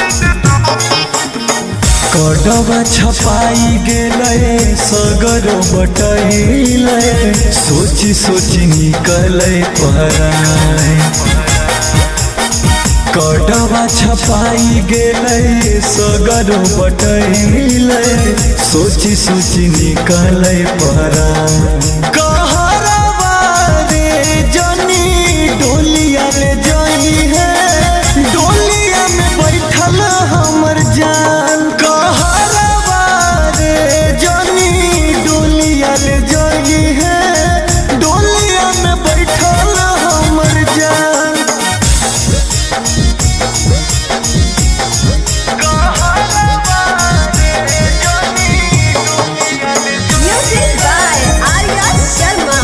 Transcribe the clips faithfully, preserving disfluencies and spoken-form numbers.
कड़वा छपाई गेले सगरो बटैले सोची सोची निकले पराए। कड़वा छपाई गेले सगरो बटैले सोची सोची निकले पराए। कहरवा रे जनी डोलिया ले जाई है, डोलिया में बैठल हमर जान। कहरवा रे जनी डोलिया ले जाई है, डोलिया में बैठल हमर जान। Music by Arya Sharma.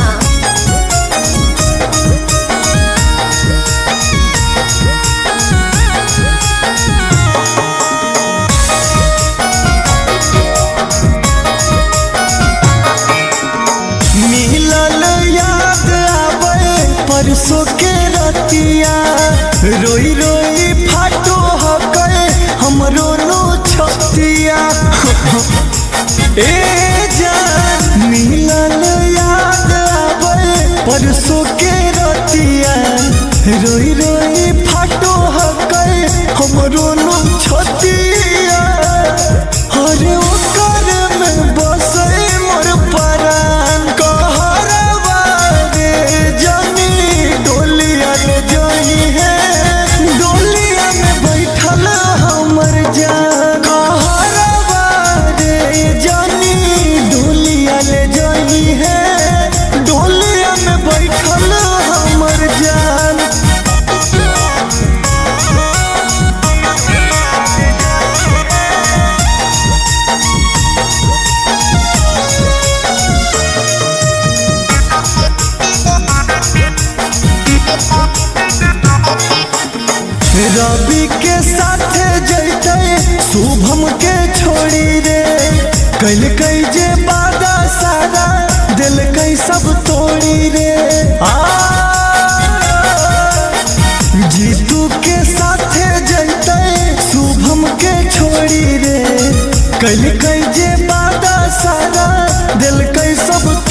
मिलल याद आवे परसों के रतिया, रोई रोई फाटो हके हमरो नो छतिया। ए जान मिलल याद आवे परसों के रतिया, रोई रोई फाटो हके हमरो नो छतिया। अरे ओकर में बसे मोर परान। कहरवा रे जनी डोलिया ले जाई है, डोलिया में बैठल हमर जान। कहरवा रे जनी डोलिया ले जाई है, डोलिया में बैठल हमर जान। रवि के साथ जैते शुभम के छोड़ी रे, कल कई जे बादा सारा दिल कई सब तोड़ी रे। आ जीतू के साथ जैते शुभम के छोड़ी रे, कल कई जे बादा सारा दिल कई सब